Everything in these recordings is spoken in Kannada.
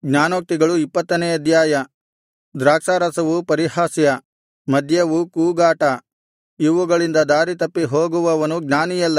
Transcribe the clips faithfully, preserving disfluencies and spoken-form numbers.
ಜ್ಞಾನೋಕ್ತಿಗಳು ಇಪ್ಪತ್ತನೇ ಅಧ್ಯಾಯ. ದ್ರಾಕ್ಷಾರಸವು ಪರಿಹಾಸ್ಯ, ಮದ್ಯವು ಕೂಗಾಟ, ಇವುಗಳಿಂದ ದಾರಿತಪ್ಪಿ ಹೋಗುವವನು ಜ್ಞಾನಿಯಲ್ಲ.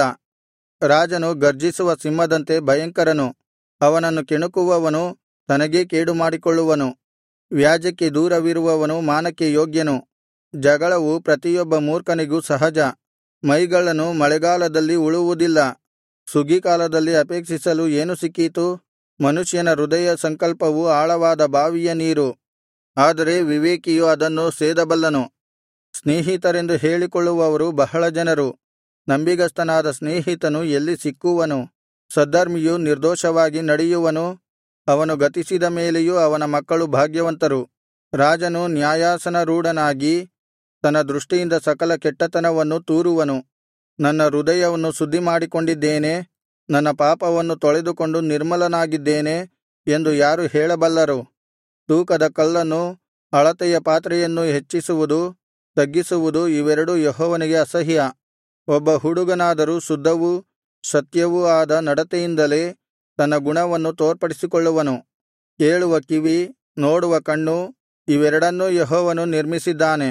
ರಾಜನು ಗರ್ಜಿಸುವ ಸಿಂಹದಂತೆ ಭಯಂಕರನು, ಅವನನ್ನು ಕೆಣಕುವವನು ತನಗೇ ಕೇಡುಮಾಡಿಕೊಳ್ಳುವನು. ವ್ಯಾಜ್ಯಕ್ಕೆ ದೂರವಿರುವವನು ಮಾನಕ್ಕೆ ಯೋಗ್ಯನು. ಜಗಳವು ಪ್ರತಿಯೊಬ್ಬ ಮೂರ್ಖನಿಗೂ ಸಹಜ. ಮೈಗಳ್ಳನು ಮಳೆಗಾಲದಲ್ಲಿ ಉಳುವುದಿಲ್ಲ. ಸುಗ್ಗೀಕಾಲದಲ್ಲಿ ಅಪೇಕ್ಷಿಸಲು ಏನು ಸಿಕ್ಕೀತು? ಮನುಷ್ಯನ ಹೃದಯ ಸಂಕಲ್ಪವು ಆಳವಾದ ಬಾವಿಯ ನೀರು, ಆದರೆ ವಿವೇಕಿಯು ಅದನ್ನು ಸೇದಬಲ್ಲನು. ಸ್ನೇಹಿತರೆಂದು ಹೇಳಿಕೊಳ್ಳುವವರು ಬಹಳ ಜನರು, ನಂಬಿಗಸ್ತನಾದ ಸ್ನೇಹಿತನು ಎಲ್ಲಿ ಸಿಕ್ಕುವನು? ಸದ್ಧರ್ಮಿಯು ನಿರ್ದೋಷವಾಗಿ ನಡೆಯುವನು, ಅವನು ಗತಿಸಿದ ಮೇಲೆಯೂ ಅವನ ಮಕ್ಕಳು ಭಾಗ್ಯವಂತರು. ರಾಜನು ನ್ಯಾಯಾಸನರೂಢನಾಗಿ ತನ್ನ ದೃಷ್ಟಿಯಿಂದ ಸಕಲ ಕೆಟ್ಟತನವನ್ನು ತೂರುವನು. ನನ್ನ ಹೃದಯವನ್ನು ಶುದ್ಧಿಮಾಡಿಕೊಂಡಿದ್ದೇನೆ, ನನ್ನ ಪಾಪವನ್ನು ತೊಳೆದುಕೊಂಡು ನಿರ್ಮಲನಾಗಿದ್ದೇನೆ ಎಂದು ಯಾರು ಹೇಳಬಲ್ಲರು? ತೂಕದ ಕಲ್ಲನ್ನು ಅಳತೆಯ ಪಾತ್ರೆಯನ್ನು ಹೆಚ್ಚಿಸುವುದು ತಗ್ಗಿಸುವುದು ಇವೆರಡೂ ಯೆಹೋವನಿಗೆ ಅಸಹ್ಯ. ಒಬ್ಬ ಹುಡುಗನಾದರೂ ಶುದ್ಧವೂ ಸತ್ಯವೂ ಆದ ನಡತೆಯಿಂದಲೇ ತನ್ನ ಗುಣವನ್ನು ತೋರ್ಪಡಿಸಿಕೊಳ್ಳುವನು. ಕೇಳುವ ಕಿವಿ, ನೋಡುವ ಕಣ್ಣು, ಇವೆರಡನ್ನೂ ಯೆಹೋವನು ನಿರ್ಮಿಸಿದ್ದಾನೆ.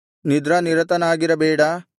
ನಿದ್ರಾನಿರತನಾಗಿರಬೇಡ,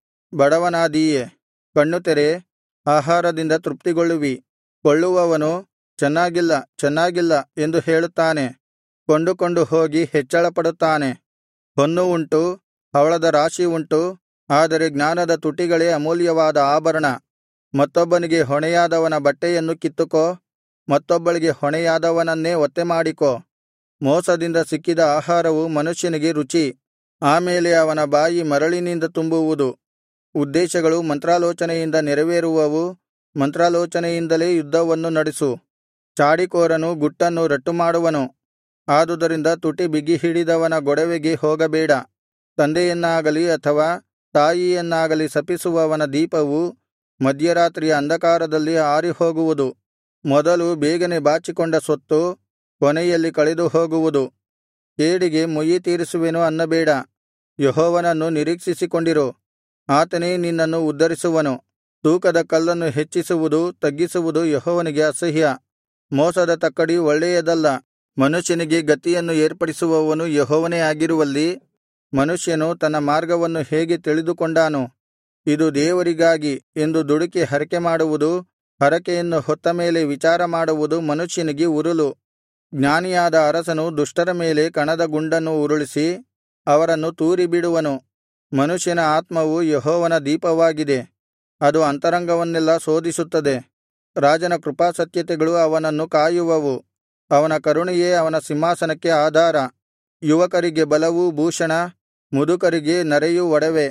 ಬಡವನಾದೀಯೆ. ಕಣ್ಣು ತೆರೆ, ಆಹಾರದಿಂದ ತೃಪ್ತಿಗೊಳ್ಳುವಿ. ಕೊಳ್ಳುವವನು ಚೆನ್ನಾಗಿಲ್ಲ ಚೆನ್ನಾಗಿಲ್ಲ ಎಂದು ಹೇಳುತ್ತಾನೆ, ಕೊಂಡುಕೊಂಡು ಹೋಗಿ ಹೆಚ್ಚಳಪಡುತ್ತಾನೆ. ಹೊನ್ನು ಉಂಟು, ಹವಳದ ರಾಶಿ ಉಂಟು, ಆದರೆ ಜ್ಞಾನದ ತುಟಿಗಳೇ ಅಮೂಲ್ಯವಾದ ಆಭರಣ. ಮತ್ತೊಬ್ಬನಿಗೆ ಹೊಣೆಯಾದವನ ಬಟ್ಟೆಯನ್ನು ಕಿತ್ತುಕೋ, ಮತ್ತೊಬ್ಬಳಿಗೆ ಹೊಣೆಯಾದವನನ್ನೇ ಒತ್ತೆಮಾಡಿಕೋ. ಮೋಸದಿಂದ ಸಿಕ್ಕಿದ ಆಹಾರವು ಮನುಷ್ಯನಿಗೆ ರುಚಿ, ಆಮೇಲೆ ಅವನ ಬಾಯಿ ಮರಳಿನಿಂದ ತುಂಬುವುದು. ಉದ್ದೇಶಗಳು ಮಂತ್ರಾಲೋಚನೆಯಿಂದ ನೆರವೇರುವವು, ಮಂತ್ರಾಲೋಚನೆಯಿಂದಲೇ ಯುದ್ಧವನ್ನು ನಡೆಸು. ಚಾಡಿಕೋರನು ಗುಟ್ಟನ್ನು ರಟ್ಟುಮಾಡುವನು, ಆದುದರಿಂದ ತುಟಿ ಬಿಗಿಹಿಡಿದವನ ಗೊಡವೆಗೆ ಹೋಗಬೇಡ. ತಂದೆಯನ್ನಾಗಲಿ ಅಥವಾ ತಾಯಿಯನ್ನಾಗಲಿ ಶಪಿಸುವವನ ದೀಪವು ಮಧ್ಯರಾತ್ರಿಯ ಅಂಧಕಾರದಲ್ಲಿ ಆರಿಹೋಗುವುದು. ಮೊದಲು ಬೇಗನೆ ಬಾಚಿಕೊಂಡ ಸೊತ್ತು ಕೊನೆಯಲ್ಲಿ ಕಳೆದು ಹೋಗುವುದು. ಕೇಡಿಗೆ ಮುಯ್ಯಿತೀರಿಸುವೆನು ಅನ್ನಬೇಡ, ಯೆಹೋವನನ್ನು ನಿರೀಕ್ಷಿಸಿಕೊಂಡಿರು, ಆತನೇ ನಿನ್ನನ್ನು ಉದ್ಧರಿಸುವನು. ತೂಕದ ಕಲ್ಲನ್ನು ಹೆಚ್ಚಿಸುವುದು ತಗ್ಗಿಸುವುದು ಯೆಹೋವನಿಗೆ ಅಸಹ್ಯ. ಮೋಸದ ತಕ್ಕಡಿ ಒಳ್ಳೆಯದಲ್ಲ. ಮನುಷ್ಯನಿಗೆ ಗತಿಯನ್ನು ಏರ್ಪಡಿಸುವವನು ಯೆಹೋವನೇ ಆಗಿರುವಲ್ಲಿ, ಮನುಷ್ಯನು ತನ್ನ ಮಾರ್ಗವನ್ನು ಹೇಗೆ ತಿಳಿದುಕೊಂಡಾನು? ಇದು ದೇವರಿಗಾಗಿ ಎಂದು ದುಡುಕಿ ಹರಕೆಮಾಡುವುದು, ಹರಕೆಯನ್ನು ಹೊತ್ತ ಮೇಲೆ ವಿಚಾರ ಮಾಡುವುದು ಮನುಷ್ಯನಿಗೆ ಉರುಲು. ಜ್ಞಾನಿಯಾದ ಅರಸನು ದುಷ್ಟರ ಮೇಲೆ ಕಣದ ಗುಂಡನ್ನು ಉರುಳಿಸಿ ಅವರನ್ನು ತೂರಿಬಿಡುವನು. ಮನುಷ್ಯನ ಆತ್ಮವು ಯೆಹೋವನ ದೀಪವಾಗಿದೆ, ಅದು ಅಂತರಂಗವನ್ನೆಲ್ಲಾ ಶೋಧಿಸುತ್ತದೆ. ರಾಜನ ಕೃಪಾಸತ್ಯತೆಗಳು ಅವನನ್ನು ಕಾಯುವವು, ಅವನ ಕರುಣೆಯೇ ಅವನ ಸಿಂಹಾಸನಕ್ಕೆ ಆಧಾರ. ಯುವಕರಿಗೆ ಬಲವೂ ಭೂಷಣ, ಮುದುಕರಿಗೆ ನರೆಯೂ ಒಡವೆ.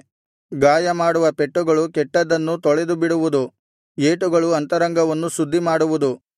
ಗಾಯಮಾಡುವ ಪೆಟ್ಟುಗಳು ಕೆಟ್ಟದ್ದನ್ನು ತೊಳೆದುಬಿಡುವುದು, ಏಟುಗಳು ಅಂತರಂಗವನ್ನು ಶುದ್ಧಿಮಾಡುವುದು.